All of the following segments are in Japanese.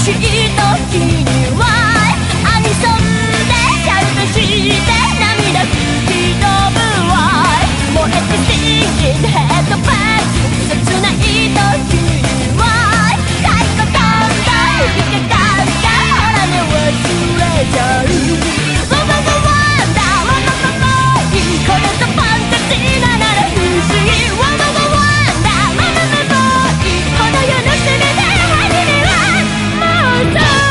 しい時にはアニソンでシャウトして涙吹き飛ぶわい。燃えてシンキンヘッドバンク切ない時には太鼓飛んだ響けたんだほらね忘れちゃう。ワンワンワンワンダーワンワンワンワンこれぞファンタジーななら不思議。ワンワンワンワンダーワンワンワンワンこの世の全て初めはもうそう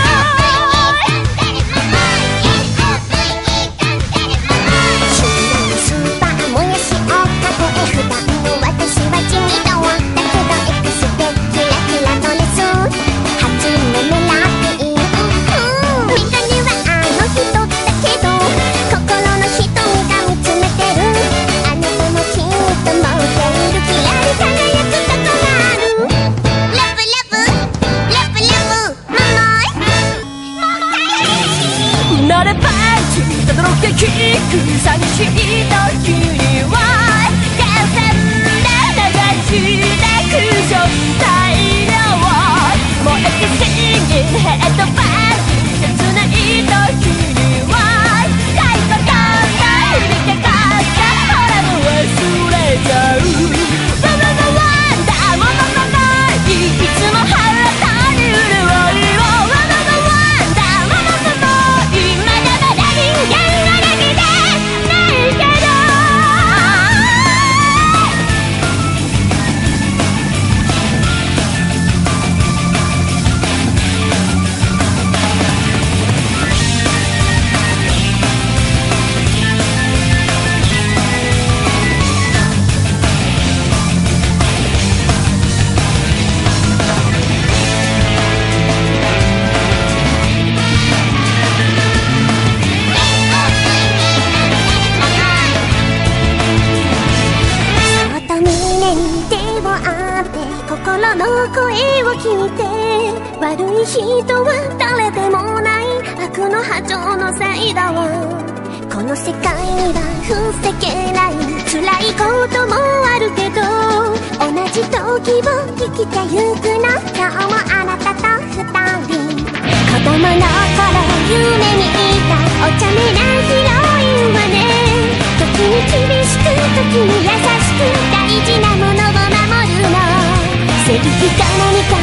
キック寂しい時には電線で流してクッション大量燃えてシンギンヘッドバンク切ない時には太鼓飛んだ響けかったほらもう忘れちゃう。ワンワンワンワンダーワンワンワンワンいつも腹立に潤いをワンワンワンワンダーワンワンワンワン今だまだ人間心の声を聞いて悪い人は誰でもない悪の波長のせいだわ。この世界には防げない辛いこともあるけど同じ時を生きてゆくの今日もあなたと二人子供の頃夢見たお茶目なヒロインはね時に厳しく時に優しく大事なものを守るのセリフか何か